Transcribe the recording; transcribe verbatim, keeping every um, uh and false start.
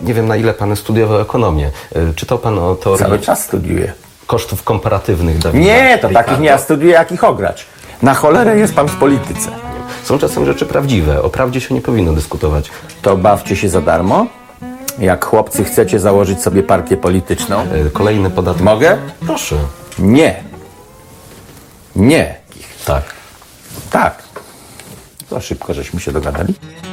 Nie wiem, na ile pan studiował ekonomię. Czytał pan o teorii Cały czas studiuję. kosztów komparatywnych Dawida Nie, to Ricardo? takich nie ja studiuję, jakich ograć. Na cholerę jest pan w polityce. Są czasem rzeczy prawdziwe. O prawdzie się nie powinno dyskutować. To bawcie się za darmo. Jak chłopcy chcecie założyć sobie partię polityczną. Kolejny podatek. Mogę? Proszę. Nie. Nie. Tak. Tak. Za szybko żeśmy się dogadali.